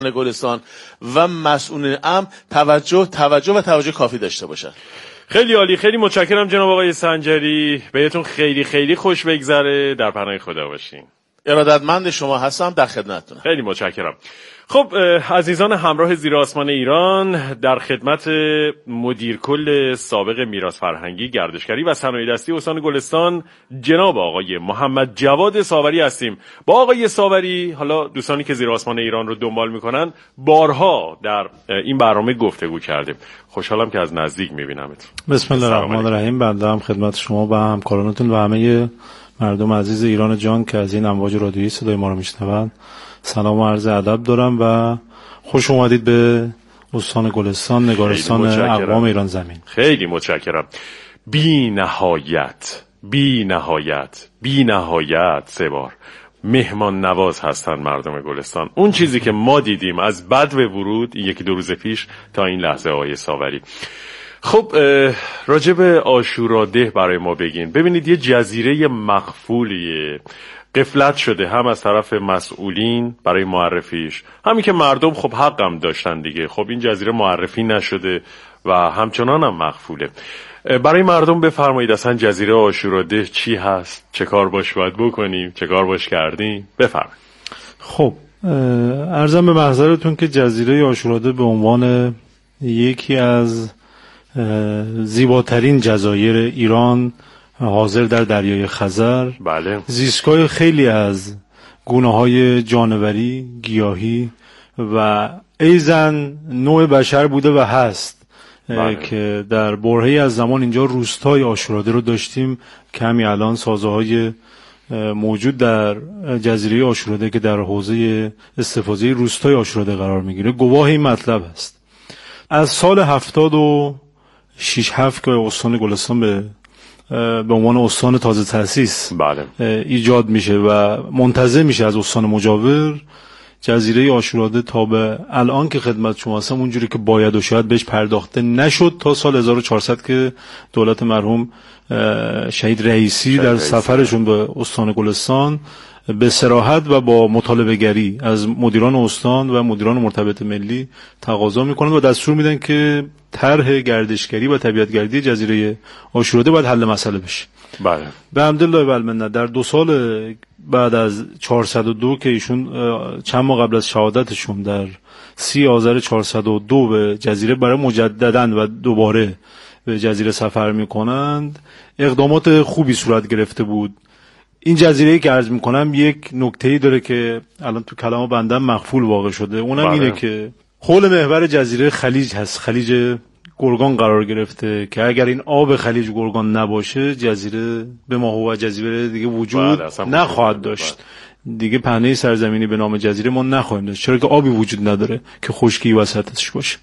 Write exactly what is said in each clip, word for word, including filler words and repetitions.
گلستان و مسئولین امن توجه توجه و توجه کافی داشته باشند. خیلی عالی، خیلی متشکرم جناب آقای سنجری، بهتون خیلی خیلی خوش بگذره، در پناه خدا باشین. ارادتمند شما هستم، در خدمتتونم. خیلی متشکرم. خب عزیزان همراه زیر آسمان ایران، در خدمت مدیر کل سابق میراث فرهنگی، گردشگری و صنایع دستی استان گلستان جناب آقای محمد جواد ساوری هستیم. با آقای ساوری، حالا دوستانی که زیر آسمان ایران رو دنبال میکنن، بارها در این برنامه گفتگو کردیم. خوشحالم که از نزدیک میبینمتون. بسم الله الرحمن الرحیم. بنده هم خدمت شما و همکارانتون و همه مردم عزیز ایران جان که از این امواج رادیویی صدای ما رو میشنون سلام و عرض ادب دارم و خوش اومدید به استان گلستان، نگارستان اقوام ایران زمین. خیلی متشکرم. بی نهایت بی نهایت بی نهایت سه بار مهمان نواز هستن مردم گلستان. اون چیزی که ما دیدیم از بد به ورود یکی دو روز پیش تا این لحظه آقای ساوری. خب راجب عاشوراده برای ما بگین. ببینید یه جزیره مخفولیه، غفلت شده هم از طرف مسئولین برای معرفیش، همین که مردم خب حقم داشتن دیگه. خب این جزیره معرفی نشده و همچنان هم مخفوله. برای مردم بفرمایید اصلا جزیره عاشوراده چی هست، چه کار باش باید بکنیم، چه کار باش کردیم، بفرمایید. خب عرضم به محضرتون که جزیره عاشوراده به عنوان یکی از زیباترین جزایر ایران حاضر در دریای خزر، بله، زیستگاه خیلی از گونه‌های جانوری، گیاهی و ایزن نوع بشر بوده و هست. بله. که در برهه‌ای از زمان اینجا روستای عاشوراده رو داشتیم که همین الان سازه‌های موجود در جزیره عاشوراده که در حوزه استفاده روستای عاشوراده قرار میگیره گواه این مطلب است. از سال هفتاد و شش هفت که استان گلستان به به عنوان استان تازه تأسیس بله. ایجاد میشه و منتزع میشه از استان مجاور، جزیره عاشوراده تا به الان که خدمت شما هستم اونجوری که باید و شاید بهش پرداخته نشد تا سال هزار و چهارصد که دولت مرحوم شهید رئیسی در رئیسی. سفرشون به استان گلستان به صراحت و با مطالبه گری از مدیران استان و مدیران مرتبط ملی تقاضا میکنند و دستور میدن که طرح گردشگری و طبیعتگردی جزیره عاشوراده باید حل مسئله بشه. بله. به حمدالله و المنه در دو سال بعد از چهارصد و دو که ایشون چند ماه قبل از شهادتشون در سی آذر چهارصد و دو به جزیره برای مجدداً و دوباره به جزیره سفر میکنند، اقدامات خوبی صورت گرفته بود. این جزیره‌ای که عرض میکنم یک نکته‌ای داره که الان تو کلام بنده مخفول واقع شده، اونم بله. اینه که حول محور جزیره خلیج هست، خلیج گرگان قرار گرفته که اگر این آب خلیج گرگان نباشه جزیره به ما هو جزیره دیگه وجود بله. نخواهد داشت. بله. دیگه پهنه سرزمینی به نام جزیره ما نخواهیم داشت، چرا که آبی وجود نداره که خشکی وسطش باشه.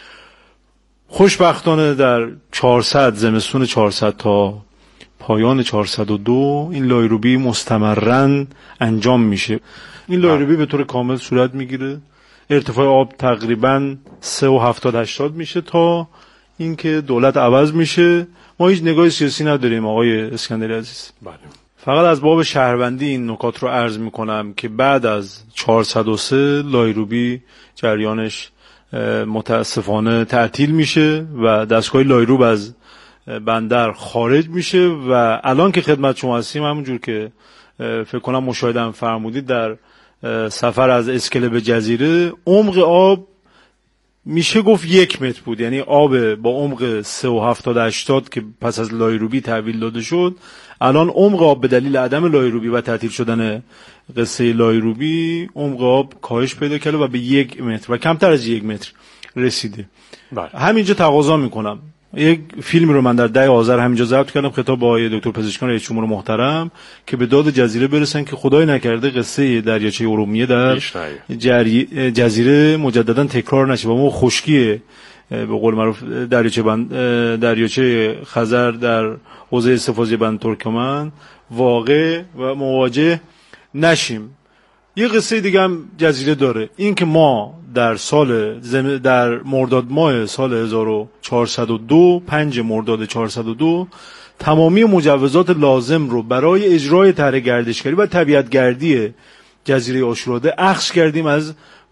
خوشبختانه در چهارصد زمستون چهارصد تا پایان چهارصد و دو این لایروبی مستمرن انجام میشه. این لایروبی به طور کامل صورت میگیره، ارتفاع آب تقریبا سه و هفتاد هشتاد میشه تا اینکه دولت عوض میشه. ما هیچ نگاه سیاسی نداریم آقای اسکندری عزیز. بله. فقط از باب شهروندی این نکات رو عرض میکنم که بعد از چهارصد و سه لایروبی جریانش متاسفانه تعطیل میشه و دستگاه لایروب از بندر خارج میشه و الان که خدمت شما هستیم همونجور که فکر کنم مشاهدم فرمودید در سفر از اسکله به جزیره عمق آب میشه گفت یک متر بود، یعنی آب با عمق سه و هفتاد هشتاد که پس از لایروبی تحویل داده شد، الان عمق آب به دلیل عدم لایروبی و تعطیل شدن قصه لایروبی عمق آب کاهش پیدا کرده و به یک متر و کمتر از یک متر رسیده. بله. همینجا تقاضا میکنم یک فیلم رو من در ده آذر همینجا ضبط کردم، خطاب با آقای دکتر پزشکان رئیس جمهور محترم که به داد جزیره برسن که خدای نکرده قصه دریاچه ارومیه در جری... جزیره مجددا تکرار نشه و ما خشکی به قول معروف دریاچه بند... دریاچه خزر در حوزه استفاده بند ترکمن واقع و مواجه نشیم. یه قصه دیگه هم جزیره داره، این که ما در سال زم... در مرداد ماه سال هزار و چهارصد و دو پنج مرداد چهارصد و دو تمامی مجوزات لازم رو برای اجرای طرح گردشگری و طبیعتگردی جزیره عاشوراده اخذ کردیم از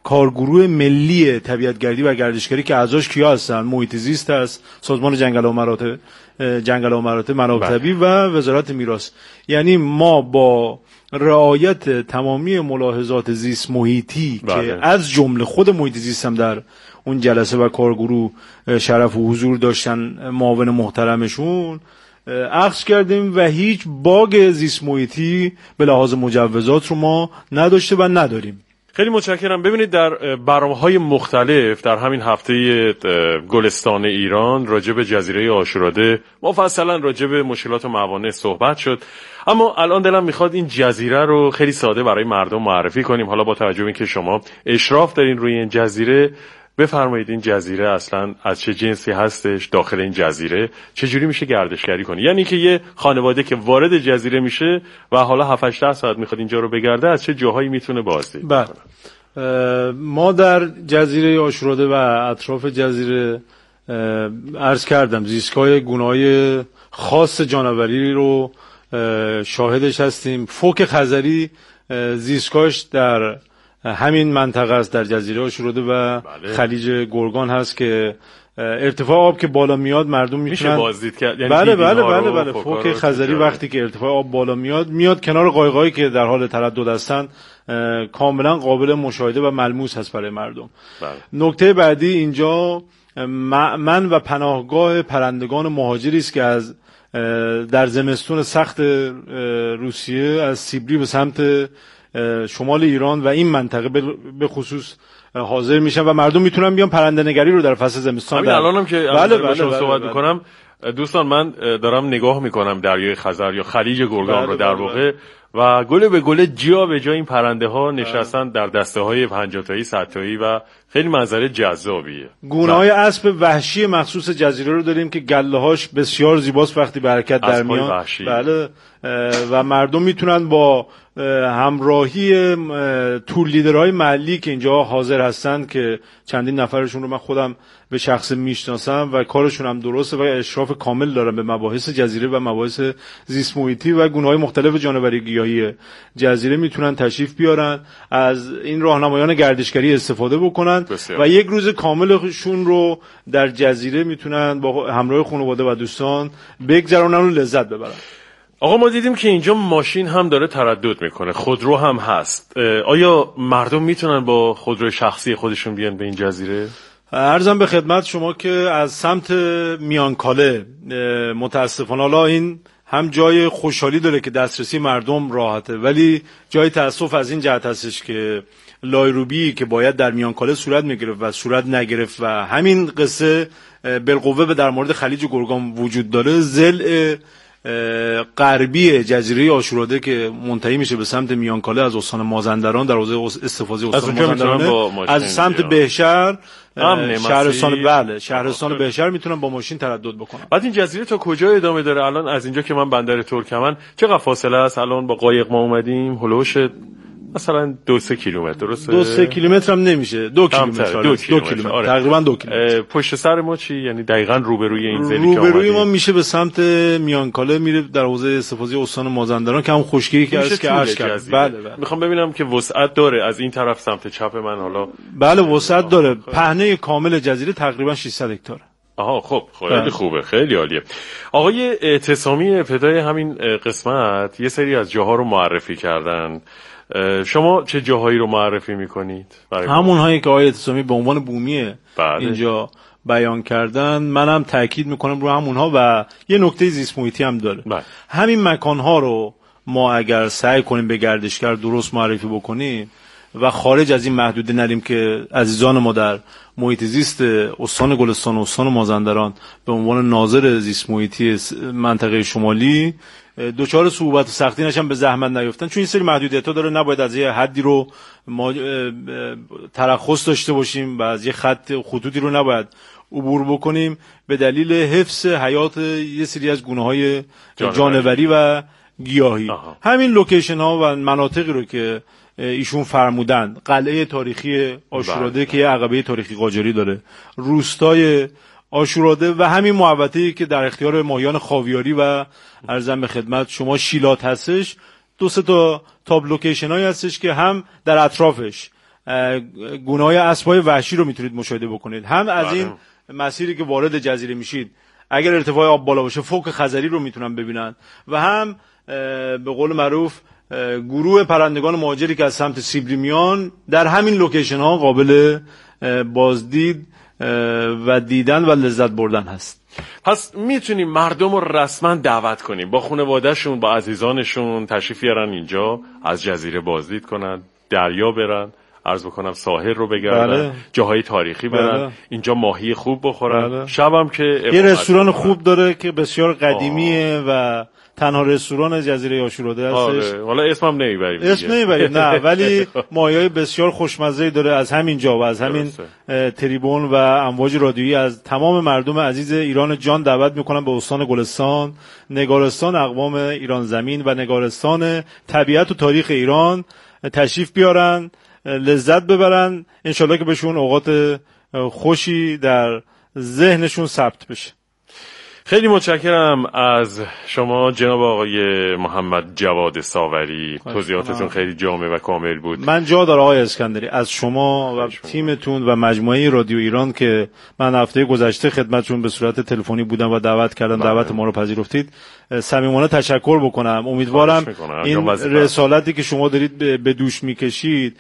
کارگروه ملی طبیعتگردی و گردشگری که اعضاش کیا هستن؟ محیط زیست هست، سازمان جنگل و مراتع جنگل و مراتع منابع طبیعی و وزارت میراث. یعنی ما با رعایت تمامی ملاحظات زیست محیطی بله. که از جمله خود محیط زیست هم در اون جلسه و کارگروه شرف و حضور داشتن، معاون محترمشون، اخذ کردیم و هیچ باگ زیست محیطی به لحاظ مجوزات رو ما نداشته و نداریم. خیلی متشکرم. ببینید در برنامه‌های مختلف در همین هفته گلستان ایران راجع به جزیره عاشوراده مفصلا راجع به مشکلات و موانع صحبت شد، اما الان دلم میخواد این جزیره رو خیلی ساده برای مردم معرفی کنیم. حالا با توجه به اینکه شما اشراف دارین روی این جزیره، بفرمایید این جزیره اصلا از چه جنسی هستش، داخل این جزیره چجوری میشه گردشگری کنی؟ یعنی که یه خانواده که وارد جزیره میشه و حالا هفت هشت ساعت میخواد اینجا رو بگرده، از چه جاهایی میتونه بازدید کنه؟ ما در جزیره عاشوراده و اطراف جزیره عرض کردم زیستگاه گونه‌های خاص جانوری رو شاهدش هستیم. فوک خزری زیستگاهش در همین منطقه است، در جزیره عاشوراده و بله. خلیج گرگان هست که ارتفاع آب که بالا میاد مردم میتونن میشه بازدید کرد. یعنی بله بله بله بله فوک خزری وقتی که ارتفاع آب بالا میاد میاد کنار قایقایی که در حال تردد هستن، کاملا قابل مشاهده و ملموس هست برای مردم. بله. نکته بعدی اینجا مأمن و پناهگاه پرندگان مهاجری است که از در زمستون سخت روسیه از سیبری به سمت شمال ایران و این منطقه به خصوص حاضر میشن و مردم میتونن بیان پرنده نگری رو در فصل زمستان. همین الانم که بله بله شما بله صحبت بله میکنم دوستان، من دارم نگاه میکنم دریای خزر یا خلیج گرگان بله رو در واقع و گله به گله جا به جا این پرنده ها نشستن در دسته های پنجاه تایی صد تایی و خیلی منظره جذابیه. گونه های اسب وحشی مخصوص جزیره رو داریم که گله هاش بسیار زیباست وقتی به حرکت در میان. بله و مردم میتونن با همراهی تور لیدرهای محلی که اینجا حاضر هستند که چندین نفرشون رو من خودم به شخص میشناسم و کارشون هم درسته و اشراف کامل دارن به مباحث جزیره و مباحث زیست محیطی و گونه‌های مختلف جانوری گیاهی جزیره، میتونن تشریف بیارن، از این راهنمایان گردشگری استفاده بکنن بسیار. و یک روز کاملشون رو در جزیره میتونن با همراه خانواده و دوستان بگذرونن و لذت ببرن. آقا ما دیدیم که اینجا ماشین هم داره تردد میکنه، خودرو هم هست. آیا مردم میتونن با خودروی شخصی خودشون بیان به این جزیره؟ عرضم به خدمت شما که از سمت میانکاله متاسفانه حالا این هم جای خوشحالی داره که دسترسی مردم راحته، ولی جای تأسف از این جهت هستش که لایروبی که باید در میانکاله صورت میگرفت و صورت نگرفت و همین قصه بالقوه در مورد خلیج گرگان وجود داره. ضلع غربی جزیره عاشوراده که منتهی میشه به سمت میانکاله از استان مازندران در حوزه استفاده استان مازندران، از سمت بهشهر شهرستان بله شهرستان بهشهر میتونن با ماشین تردد بکنن. بعد این جزیره تا کجا ادامه داره؟ الان از اینجا که من بندر ترکمن چقدر فاصله است؟ الان با قایق ما اومدیم هولوش مثلا دو سه کیلومتر، درسته؟ دو سه کیلومتر هم نمیشه، دو کیلومتر دو کیلومتر آره. تقریبا دو کیلومتر. پشت سر ما چی؟ یعنی دقیقاً روبروی این زلی که روبروی ما میشه به سمت میانکاله میره در حوزه استفاده استان مازندران که هم خشکی که است که عرض کردم. بله بله. میخوام ببینم که وسعت داره از این طرف سمت چپ من حالا؟ بله وسعت داره. پهنه کامل جزیره تقریبا ششصد هکتاره. آها خب خیلی خوبه، خیلی عالیه. آقای اعتصامی ابتدای همین قسمت یه سری از جاها رو معرفی کردن، شما چه جاهایی رو معرفی میکنید؟ همون هایی که آقای اعتصامی به عنوان بومی اینجا بیان کردن، منم تاکید میکنم رو همونها و یه نکته زیست محیطی هم داره. بله. همین مکانها رو ما اگر سعی کنیم به گردشگر درست معرفی بکنیم و خارج از این محدوده نریم که عزیزان ما در محیط زیست استان گلستان و استان مازندران به عنوان ناظر زیست محیطی منطقه شمالی دوچار صعوبت و سختی نشن، به زحمت نیفتن، چون این سری محدودیت‌ها داره، نباید از یه حدی رو ما ترخص داشته باشیم و از یه خط خطوطی رو نباید عبور بکنیم به دلیل حفظ حیات یه سری از گونه‌های جانوری و گیاهی. آها. همین لوکیشن ها و مناطقی رو که ایشون فرمودند، قلعه تاریخی عاشوراده که یه عقبه تاریخی قاجاری داره، روستای عاشوراده و همین محوطه‌ای که در اختیار ماهیان خاویاری و عرضم به خدمت شما شیلات هستش، دو سه تا تاب لوکیشن هایی هستش که هم در اطرافش گونه‌های اسب‌های وحشی رو میتونید مشاهده بکنید. هم از این مسیری که وارد جزیره میشید اگر ارتفاع آب بالا باشه فوق خزری رو میتونن ببینن و هم به قول معروف گروه پرندگان مهاجری که از سمت سیبری میان در همین لوکیشن ها قابل بازدید و دیدن و لذت بردن هست. پس میتونیم مردم رو رسما دعوت کنیم با خانواده‌شون با عزیزانشون تشریف بیارن اینجا، از جزیره بازدید کنن، دریا برن، عرض بکنم ساحل رو بگردن، بله. جاهای تاریخی برن، بله. اینجا ماهی خوب بخورن، بله. شبم که یه رستوران خوب داره که بسیار قدیمیه و تنها رستوران جزیره آشوراده هستش. آره. حالا اسمم نمیبریم. اسم نمیبریم نه، ولی ماهیای بسیار خوشمزه داره. از همین جا و از همین تریبون و امواج رادیویی از تمام مردم عزیز ایران جان دعوت میکنم به استان گلستان، نگارستان اقوام ایران زمین و نگارستان طبیعت و تاریخ ایران تشریف بیارن، لذت ببرن، انشالله که بهشون اوقات خوشی در ذهنشون ثبت بشه. خیلی متشکرم از شما جناب آقای محمد جواد ساوری، توضیحاتتون خیلی جامع و کامل بود. من جا دارم آقای اسکندری از شما و تیمتون و مجموعه رادیو ایران که من هفته گذشته خدمتتون به صورت تلفنی بودم و دعوت کردم، دعوت ما رو پذیرفتید، صمیمانه تشکر بکنم. امیدوارم این رسالتی که شما دارید به دوش میکشید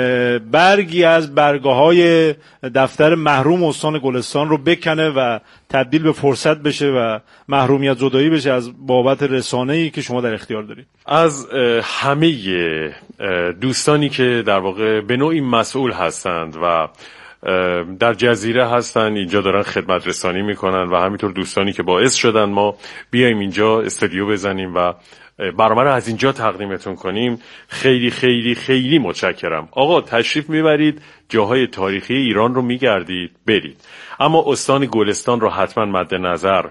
برگی از برگه‌های دفتر محروم استان گلستان رو بکنه و تبدیل به فرصت بشه و محرومیت زدایی بشه از بابت رسانه‌ای که شما در اختیار دارید. از همه دوستانی که در واقع به نوعی مسئول هستند و در جزیره هستن، اینجا دارن خدمت رسانی میکنن و همینطور دوستانی که باعث شدن ما بیایم اینجا استودیو بزنیم و برنامه رو از اینجا تقدیمتون کنیم، خیلی خیلی خیلی متشکرم. آقا تشریف میبرید، جاهای تاریخی ایران رو میگردید، برید، اما استان گلستان رو حتما مد نظر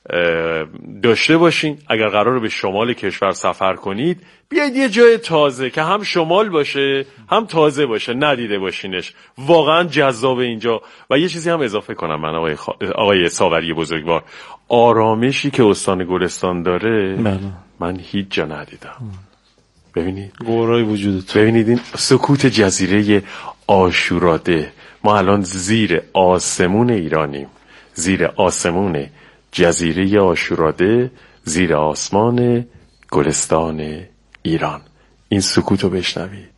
داشته باشین. اگر قراره به شمال کشور سفر کنید بیاید یه جای تازه که هم شمال باشه هم تازه باشه، ندیده باشینش، واقعا جذاب اینجا. و یه چیزی هم اضافه کنم من آقای, خ... آقای ساوری بزرگوار، آرامشی که استان گلستان داره بله. من هیچ جا ندیدم. ببینید گورای وجودت، ببینید این سکوت جزیره آشوراده. ما الان زیر آسمون ایرانیم، زیر آسمون جزیره آشوراده، زیر آسمان گلستان ایران. این سکوتو بشنوید.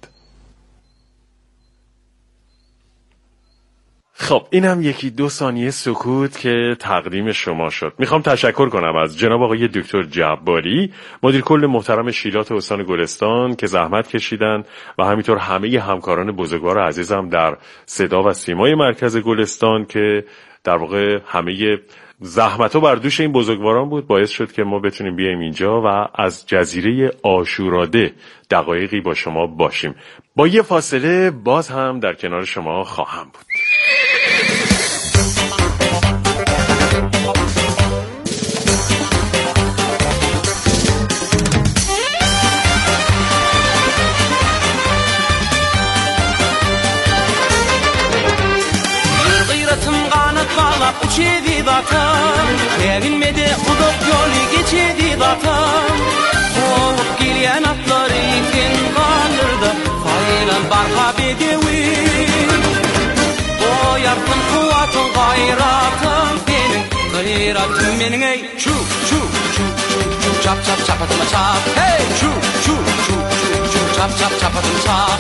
خب این هم یکی دو ثانیه سکوت که تقدیم شما شد. میخوام تشکر کنم از جناب آقای دکتر جباری، مدیر کل محترم شیلات استان گلستان که زحمت کشیدن و همینطور همه همکاران بزرگوار عزیزم در صدا و سیمای مرکز گلستان که در واقع همه زحمت‌ها بر دوش این بزرگواران بود، باعث شد که ما بتونیم بیایم اینجا و از جزیره آشوراده دقایقی با شما باشیم. با یه فاصله باز هم در کنار شما خواهم بود. Uçedi vatan, sevinmedi uduk yolu geçedi vatan. Olup gelen atlar iken kalırdı, faylan barha bedevin. Oyattın kuvatın gayratın senin, gayratın benim ey. Çu çu çu çu çu çap çap çapatıma çap. Hey çu çu çu çu çu çap çap çapatıma çap.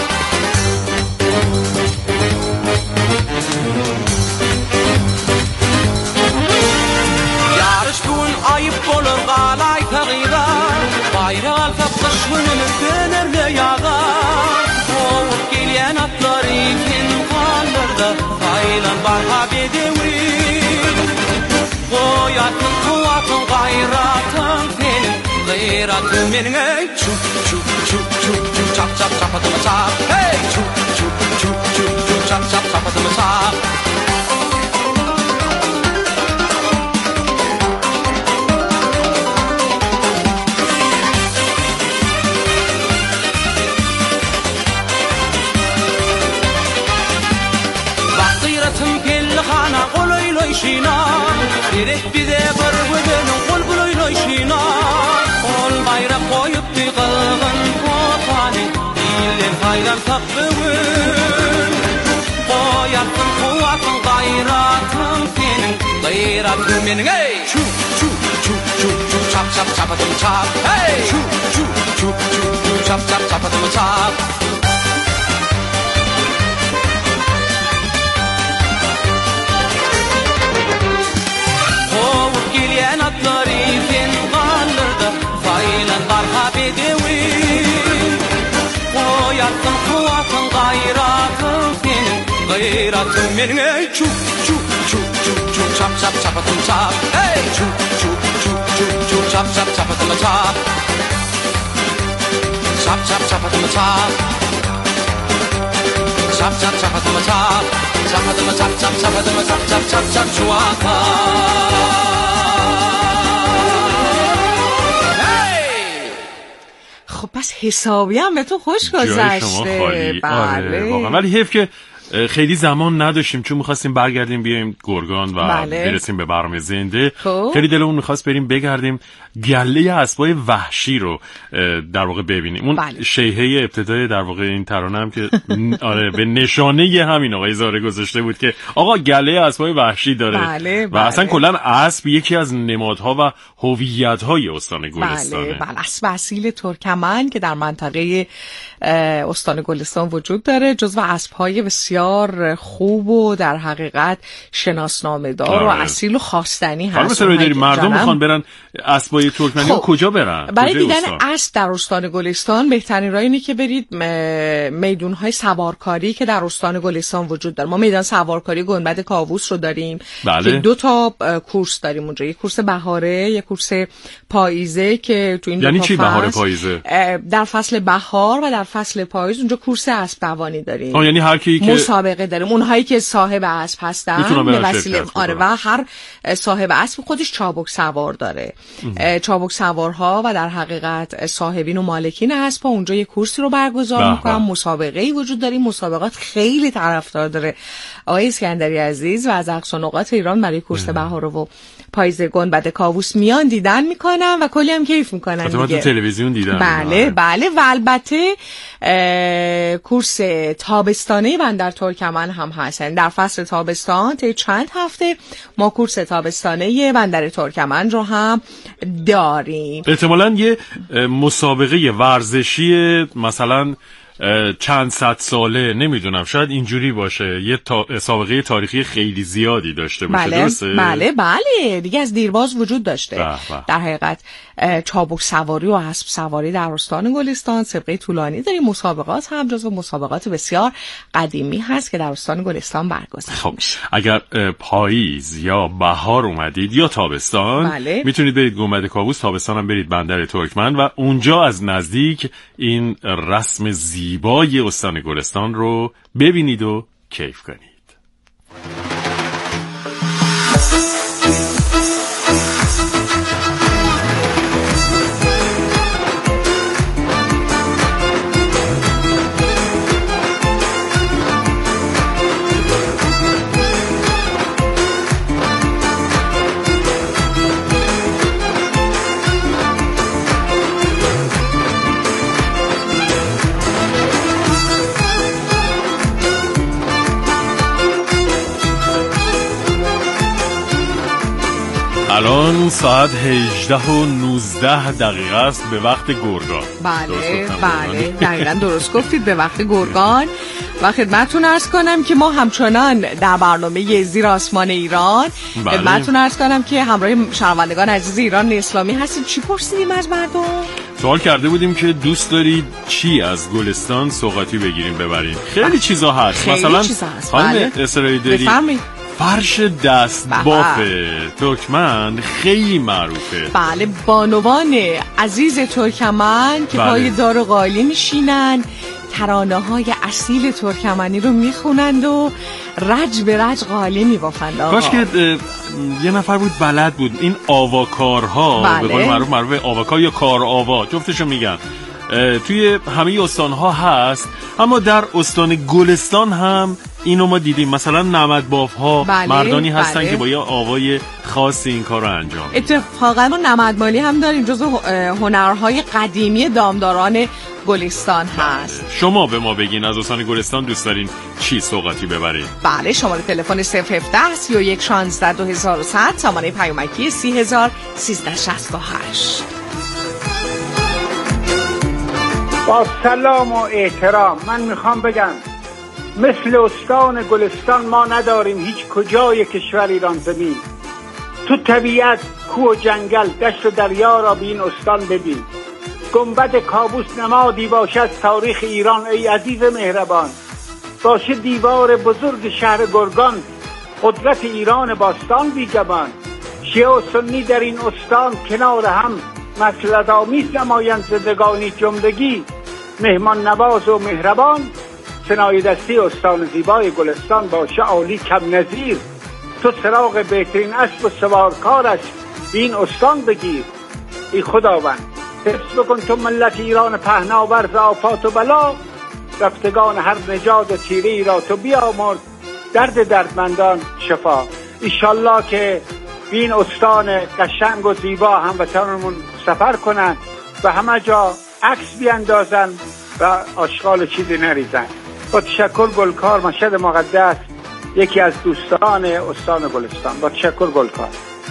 Ayıp olur qalay tağıda, bayrağı kaplaşmanın dönerle yağa. Olup gelen atlar iken kalırdı, kaylan barha bedevin. Koyatın kuvatın gayratın senin, gayratın benim ey. Çu çu çu çu çu çap çap çapatıma çap. Hey çu çu çu çu çu çap çap çapatıma çap. Gerek bize bir güzenin kol buloyloy şina. Kol bayrak koyup bir kılgın potani, diller hayran takbığın. yakın kuvvetın gayratın senin gayratın benim hey çu çu çu çu çu çap çap çapadım çap hey çu çu çu çu çu çap çap çapadım çap Kovuk gelen atlar iken kaldırdı faylan barha bedevi O yakın kuvvetın gayratın senin gayratın benim hey çu çu çu çu çu çap çap çapadım çap hey çu çu çu çu çu çap çap çapadım çap çap çap çapadım çap çap çap çapadım çap çapadım çap çap çapadım çap çap çap çap çuaka خب پس حسابی هم به تو خوش گذشته. بله واقعا ولی حیف که خیلی زمان نداشتیم چون می‌خواستیم برگردیم بیایم گرگان و بله. برسیم به برنامه زنده خب. خیلی دلمون می‌خواست بریم بگردیم گله اسبای وحشی رو در واقع ببینیم اون بله. شیهه ابتدای در واقع این ترانه هم که آره به نشانه همین آقای زاره گذاشته بود که آقا گله اسبای وحشی داره بله، و بله. اصلا کلا اسب یکی از نمادها و هویت‌های استان گلستانه. بله بله اسب اصیل ترکمن که در منطقه استان گلستان وجود داره جزو اسب‌های بسیار خوب و در حقیقت شناسنامه دار و اصیل و خواستنی هست. حالا مثلا داریم مردم میخوان برن اسبای ترکمنی خب. کجا برن؟ برای دیدن اسب در استان گلستان بهترین راه اینه که برید میدون‌های سوارکاری که در استان گلستان وجود داره. ما میدان سوارکاری گنبد کاووس رو داریم بله. که دو تا کورس داریم اونجا، یک کورس بهاره، یک کورس پاییزه که تو این یعنی دو تا چی بهاره فصل پاییزه؟ در فصل بهار و در فصل پاییز اونجا کورس اسب دوانی داریم. آه یعنی هر کی که مسابقه داریم، اونهایی که صاحب اسب هستن به وسیله آره و هر صاحب اسب خودش چابک سوار داره. چابک سوارها و در حقیقت صاحبین و مالکین اسب اونجا یک کورسی رو برگزار میکنن، مسابقه‌ای وجود داره. مسابقات خیلی طرفدار داره آقای اسکندری عزیز و از اقصا نقاط ایران برای کورس بهار و پاییز گنبد کاووس میان دیدن میکنن و کلی هم کیف میکنن دیگه. تو تلویزیون دیدن. بله بله و البته کورس تابستانه بندر ترکمن هم هستن. در فصل تابستان طی چند هفته ما کورس تابستانه بندر ترکمن رو هم داریم. احتمالاً یه مسابقه ورزشی مثلا چند صد ساله نمیدونم شاید اینجوری باشه، یه تا... سابقه تاریخی خیلی زیادی داشته باشه. بله درسته؟ بله بله دیگه از دیرباز وجود داشته. بله بله. در حقیقت چابک سواری و اسب سواری در استان گلستان سابقه طولانی داریم. مسابقات هم جزو مسابقات بسیار قدیمی هست که در استان گلستان برگزار خب میشه. اگر پاییز یا بهار اومدید یا تابستان بله. میتونید برید گنبد کاووس، تابستان هم برید بندر ترکمن و اونجا از نزدیک این رسم زیبای استان گلستان رو ببینید و کیف کنید. الان ساعت هجده و نوزده دقیقه است به وقت گرگان. بله بله دقیقا درست گفتید به وقت گرگان و خدمتتون عرض کنم که ما همچنان در برنامه زیر آسمان ایران بله. خدمتتون عرض کنم که همراه شنوندگان عزیز ایران اسلامی هستید. چی پرسیدیم از مردم؟ سوال کرده بودیم که دوست دارید چی از گلستان سوغاتی بگیریم ببریم. خیلی چیزا هست. خیلی مثلا چیزا هست. خانم بله. اسرائیلی داری بفرمایید. فرش دست باف ترکمن خیلی معروفه. بله بانوان عزیز ترکمن که بله. پای دار و قالی میشینن ترانه های اصیل ترکمنی رو میخونند و رج به رج قالی میبافند. کاش که یه نفر بود بلد بود این آواکارها بله. به قول معروف معروف آواکار یا کار آوا جفتشو میگن توی همه استانها هست، اما در استان گلستان هم اینو ما دیدیم، مثلا نمدباف ها بله، مردانی هستن بله. که با یه آوای خاصی این کار رو انجام میدن. اتفاقا ما نمدمالی هم داریم، جزو هنرهای قدیمی دامداران گلستان هست. شما به ما بگین از استان گلستان دوست دارین چی سوغاتی ببرید؟ بله، شماره تلفن صفر هفده سی و یک شانزده دو هزار و صد، سامانه پیامکی سی هزار سیزده شصت و هشت. با سلام و احترام من میخوام بگم مثل استان گلستان ما نداریم هیچ کجای کشور ایران زمین. تو طبیعت، کوه و جنگل، دشت و دریا را به این استان ببین. گنبد کابوس نمادی باشه از تاریخ ایران ای عزیز مهربان. باشه دیوار بزرگ شهر گرگان، قدرت ایران باستان بیگمان. شیعه و سنی در این استان کنار هم مسلط آمیز نمایند زندگانی جملگی. مهمان نواز و مهربان، سنای دستی استان زیبای گلستان باشه عالی کم نظیر. تو سراغ بهترین اسب و سوارکارش این استان بگیر. ای خداوند حفظ بکن تو ملت ایران پهناور ز آفات و بلا. رفتگان هر نژاد و تیری را تو بیامرز، درد دردمندان شفا. ایشالله که این استان قشنگ و زیبا هموطنمون سفر کنن و همه جا عکس بیاندازن و آشغال چیزی نریزن. با تشکر گلکار مشهد مقدس، یکی از دوستان استان گلستان. با تشکر گلکار.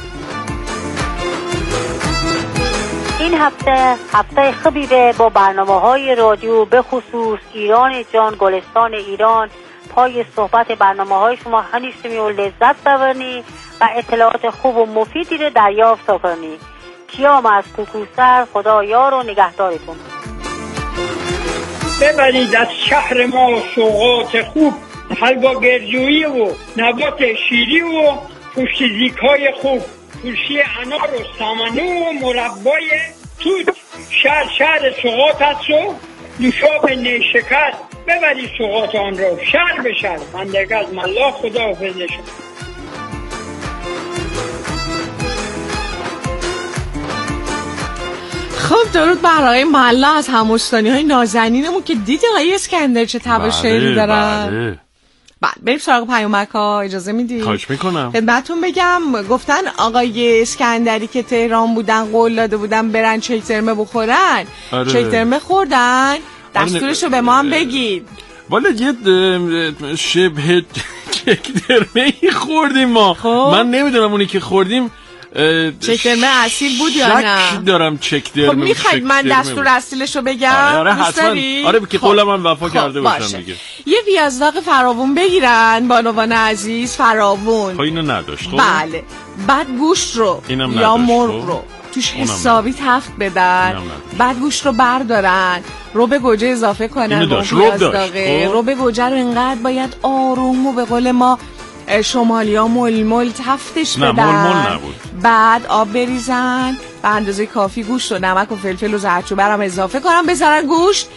این هفته هفته خوبیه با برنامه‌های رادیو، به خصوص ایران جان گلستان ایران. پای صحبت برنامه‌های شما همیشه و لذت ببرنی و اطلاعات خوب و مفیدی رو دریافت کنی. کیام از کوکوسر، خدا یار و نگهدارتون. ببرید از شهر ما سوغات خوب، حلوا گرجویی و نبات شیری و پشت زیکای خوب، پوشی انار و سامنو و مربای توت. شهر شهر سوغات هست و نوشاب نیشکر. ببرید سوغات آن رو شهر به شهر. بندگی از ملا، خدا حافظ شما. خب درود بر آقای ملا از هموستانی های نازنینمون که دیدی آقای اسکندر چه تب شعری دارن. بله بعد بریم سراغ پیامک ها، اجازه میدی؟ خواهش میکنم. خدمتتون بگم گفتن آقای اسکندری که تهران بودن قول داده بودن برن چک ترمه بخورن. آره. چک ترمه خوردن. دستورشو به ما هم بگید. والا یه شبه چک ترمه ای خوردیم ما. خب. من نمیدونم اونی که خوردیم چک ترمه اصیل بود یا نه؟ شک دارم چک ترمه. خب میخواید من دستور اصیلشو بگم؟ آره, آره حتما. آره که خب. قولم من وفا خب. کرده باشم باشه. دیگه. یه ویازداغ فراوون بگیرن بانوان عزیز. فراوون. خب اینو نداشت. خب بله. بعد گوشت رو اینم یا نداشت. مرغ خب. رو توش حسابی تفت بدن. بعد گوشت رو بردارن، رو به گوجه اضافه کنن. داشت. رو داشت. خب. رو به گوجه رو اینقدر باید آروم و به قول ما شمالی ها مل مل تفتش بدن. نه مل مل نبود. بعد آب بریزن، به اندازه کافی گوشت و نمک و فلفل و زردچوبه هم اضافه کنن، بذارن گوشت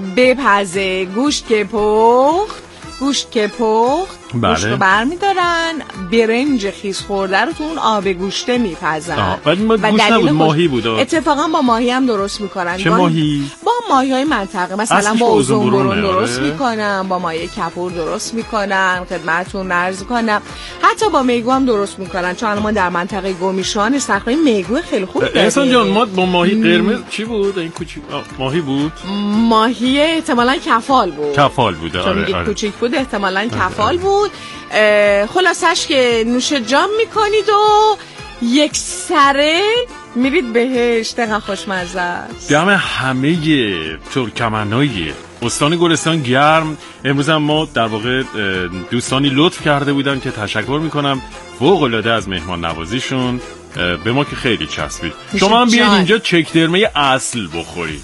بپزه. گوشت که پخت گوشت که پخت بله. گوشت رو برمیدارن، برنج خیس خورده رو تو اون آب گوشته میپزن. بعد ما گوشت نبود، ماهی بود. اتفاقا با ماهی هم درست میکنن. چه ماهی؟ با ماهی های منطقه مثلا با اوزون برون درست میکنن، با ماهی کپور درست میکنن. خدمتتون عرض کنم حتی با میگو هم درست میکنن، چون ما در منطقه گومیشوان استخرای میگو خیلی خوب داریم. احسان جان ما با ماهی قرمز چی بود؟ این کوچیک ماهی بود؟ ماهی احتمالاً کفال بود. کفال بوده. چون آره, آره. کوچیک بود احتمالاً کفال بود. خلاصش که نوش جام میکنید و یک سره میرید بهش. دقیقا خوشمزه است. دم همه ترکمنای استان گلستان گرم. امروز هم ما در واقع دوستانی لطف کرده بودن که تشکر میکنم فوق‌العاده از مهمان نوازیشون، به ما که خیلی چسبید. شما هم بیاید اینجا چک ترمه اصل بخورید.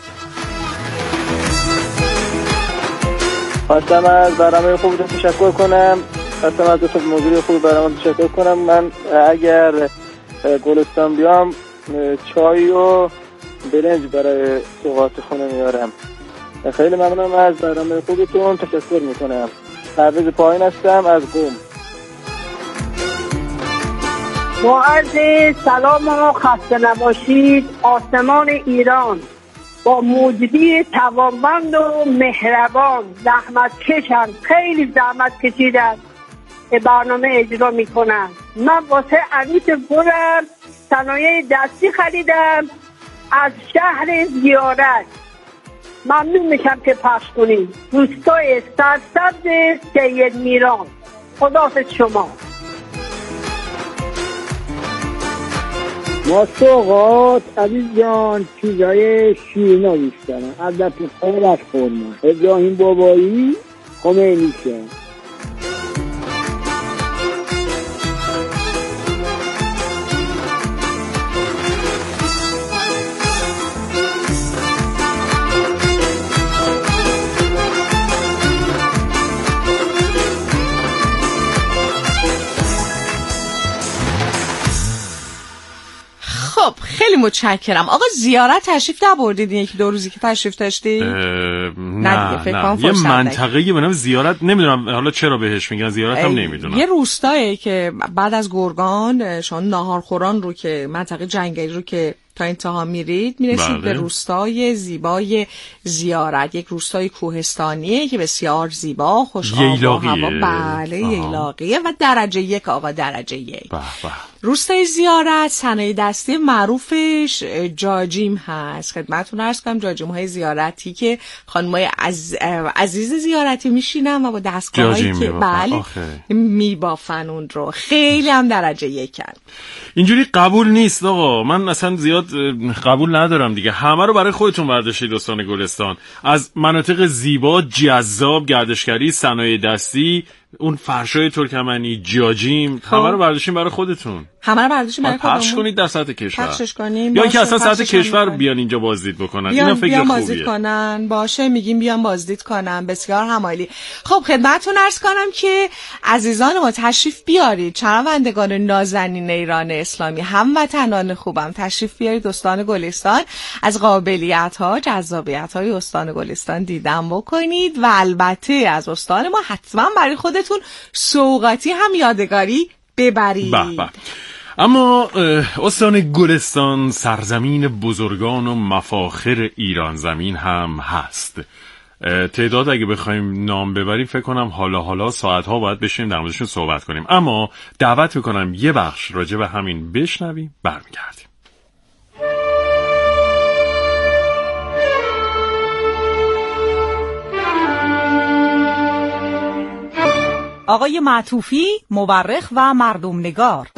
خواستم از برنامه خوبتون تشکر کنم. خواستم از دو تا موضوع خوب برنامه تشکر کنم. من اگر گلستان بیام چای و برنج برای سوغات خونه میارم. خیلی ممنونم از برنامه خوبتون، تشکر میکنم. پرویز پایین هستم از قم. با عرض سلام و خسته نباشید. آسمان ایران با موجودی توانمند و مهربان زحمت کشن، خیلی زحمت کشیدن، برنامه اجرا میکنن. من واسه عروس گلم صنایع دستی خریدم از شهر زیارت. ممنون میشم که پخش کنید. روستای سرسبز سید میران. خداحافظ شما. مساقات عزیز جان چیزای شیرنا دوست دارم. البته خیلی از خورما. ابراهیم بابایی خمینی شه. خب خیلی متشکرم. آقا زیارت تشریف نبردید یکی دو روزی که تشریف داشتی؟ نه نه, نه. یه منطقه‌ای به نام زیارت، نمیدونم حالا چرا بهش میگن زیارت هم نمیدونم. یه روستایی که بعد از گرگان شما ناهارخوران رو که منطقه جنگلی رو که تا انتها میرید میرسید بله. به روستای زیبای زیارت، یک روستای کوهستانیه که بسیار زیبا، خوش آب و هوا. بله ییلاقیه و درجه یک. آقا درجه یک. به به. روستای زیارت صنایع دستی معروفش جاجیم هست. خدمتتون عرض کنم جاجیم های زیارتی که خانمای عز... عزیز زیارتی میشینن و با دستگاهایی که بله میبافن اون رو. خیلی هم درجه یکن. اینجوری قبول نیست آقا، من اصلا زیاد قبول ندارم دیگه. همه رو برای خودتون برداشتید استان گلستان، از مناطق زیبا جذاب گردشگری صنایع دستی، اون فرشای ترکمنی، جاجیم، همه رو برداشتین برای خودتون. همه رو برداشتین برای خودمون. پخش کنید در سطح کشور. پخشش کنیم. یا اینکه اصلا سطح کشور بیان اینجا بازدید بکنن. اینا فکر بیان خوبیه. بازدید کنن. باشه میگیم بیان بازدید کنن. بسیار همالی. خب خدمتتون عرض کنم که عزیزان ما تشریف بیارید. شنوندگان نازنین ایران اسلامی، هموطنان خوبم، تشریف بیارید استان گلستان. از قابلیت‌ها، جذابیت‌های استان گلستان دیدن بکنید و البته از استان ما حتما برای خودتون سوغاتی هم یادگاری ببرید. به به. اما استان گلستان سرزمین بزرگان و مفاخر ایران زمین هم هست. تعداد اگه بخوایم نام ببریم فکر کنم حالا حالا ساعتها باید بشیم در موردشون صحبت کنیم، اما دعوت میکنم یه بخش راجع به همین بشنویم، برمیگردیم. آقای معطوفی، مورخ و مردم نگار،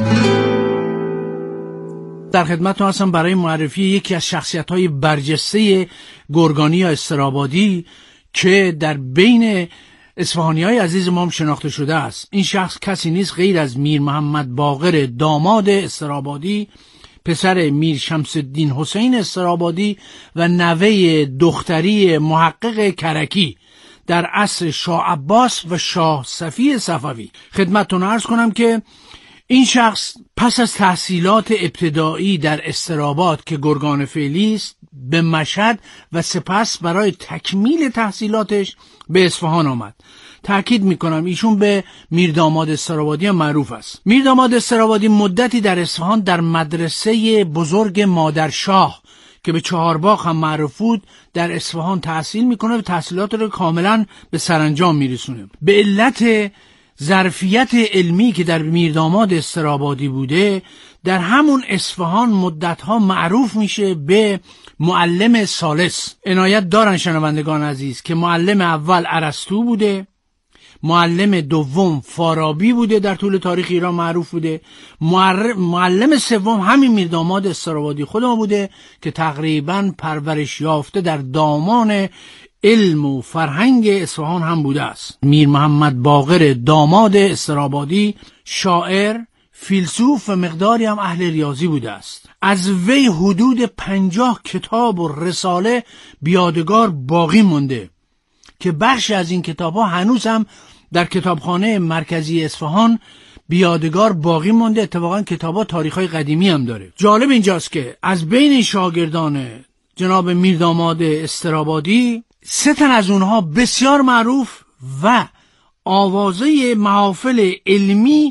در خدمتتون هستم برای معرفی یکی از شخصیت‌های برجسته گرگانی یا استرابادی که در بین اصفهانی‌های عزیز ما هم شناخته شده است. این شخص کسی نیست غیر از میر محمد باقر داماد استرابادی، پسر میر شمس الدین حسین استرابادی و نوه دختری محقق کرکی در عصر شاه عباس و شاه صفی صفوی. خدمتتون عرض کنم که این شخص پس از تحصیلات ابتدایی در استراباد که گرگان فعلی است به مشهد و سپس برای تکمیل تحصیلاتش به اصفهان آمد. تأکید میکنم ایشون به میرداماد استرابادی هم معروف است. میرداماد استرابادی مدتی در اصفهان در مدرسه بزرگ مادرشاه که به چهارباغ هم معروف بود در اصفهان تحصیل میکنه و تحصیلات رو کاملا به سرانجام میرسونه. به علت ظرفیت علمی که در میرداماد استرابادی بوده در همون اصفهان مدتها معروف میشه به معلم ثالث. عنایت دارن شنوندگان عزیز که معلم اول ارسطو بوده، معلم دوم فارابی بوده، در طول تاریخ ایران معروف بوده، معلم سوم همین میرداماد استرابادی خود ما بوده که تقریبا پرورش یافته در دامان علم و فرهنگ اصفهان هم بوده است. میر محمد باقر داماد استرابادی شاعر، فیلسوف و مقداری هم اهل ریاضی بوده است. از وی حدود پنجاه کتاب و رساله بیادگار باقی مونده که بخشی از این کتاب‌ها هنوز هم در کتابخانه مرکزی اصفهان بیادگار باقی مونده. اتفاقا کتاب‌ها تاریخ‌های قدیمی هم داره. جالب اینجاست که از بین شاگردان جناب میرداماد استرابادی سه تن از اونها بسیار معروف و آوازه محافل علمی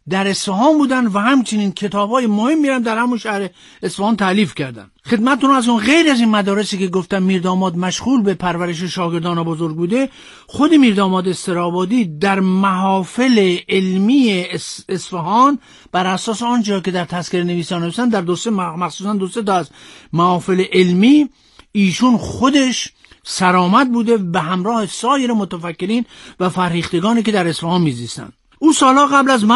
در اصفهان بودن و همچنین کتاب‌های مهم میرم در همون شهر اصفهان تالیف کردن. خدمتتون از اون غیر از این مدارسی که گفتم میرداماد مشغول به پرورش شاگردان بزرگ بوده، خود میرداماد استرابادی در محافل علمی اصفهان بر اساس آنچه که در تذکره نویسان نوشتن در دو سه مخصوصا دو سه تا از محافل علمی ایشون خودش سرآمد بوده به همراه سایر متفکرین و فرهیختگانی که در اصفهان میزیستند. او سالها قبل از